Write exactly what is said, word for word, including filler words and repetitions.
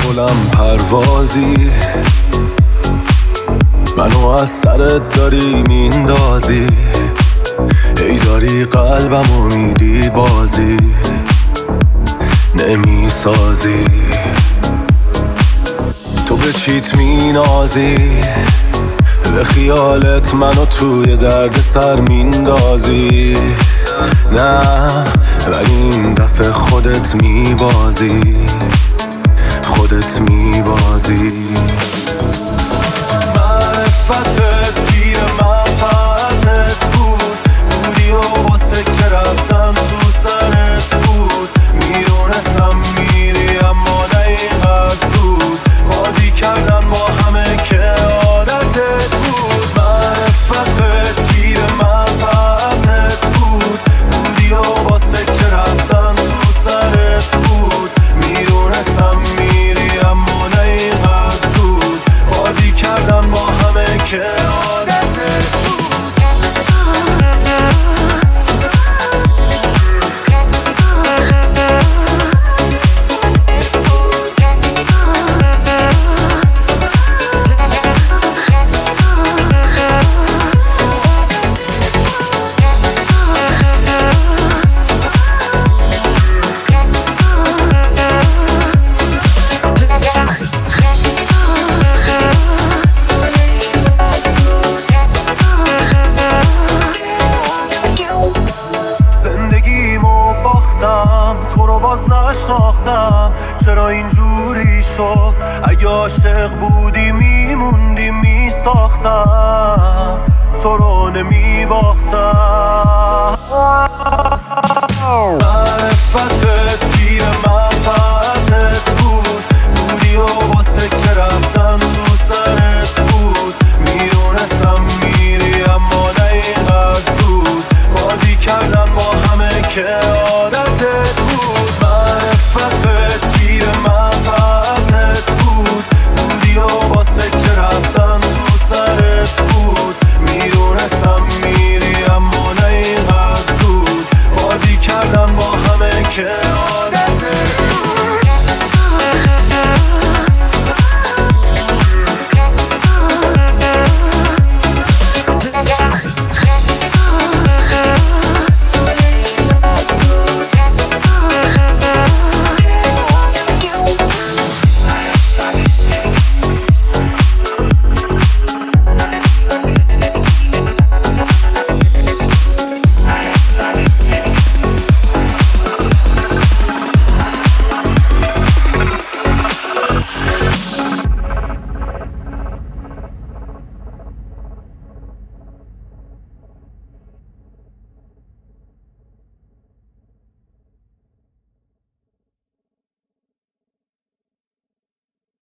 بلند پروازی، منو از سرت داری میندازی، ای داری قلبمو میدی بازی نمیسازی. تو به چیت مینازی، به خیالت منو توی درد سر میندازی. نه ولی این دفعه خودت میبازی، خودت میبازی. معرفتت گیر منفعتت بود، بودی و باز فکر رفتم تو سرت بود. میدونستم میری اما نه اینقدر زود، بازی کردن با همه که عادتت بود. معرفتت گیر منفعتت بود، بودی و باز فکر رفتم تو سرت بود. میدونستم میری اما نه اینقدر زود، بازی کردن با همه که عادتت بود. تو رو باز نشناختم، چرا اینجوری شد؟ اگه عاشق بودی میموندی میساختم، تو رو نمیباختم. معرفتت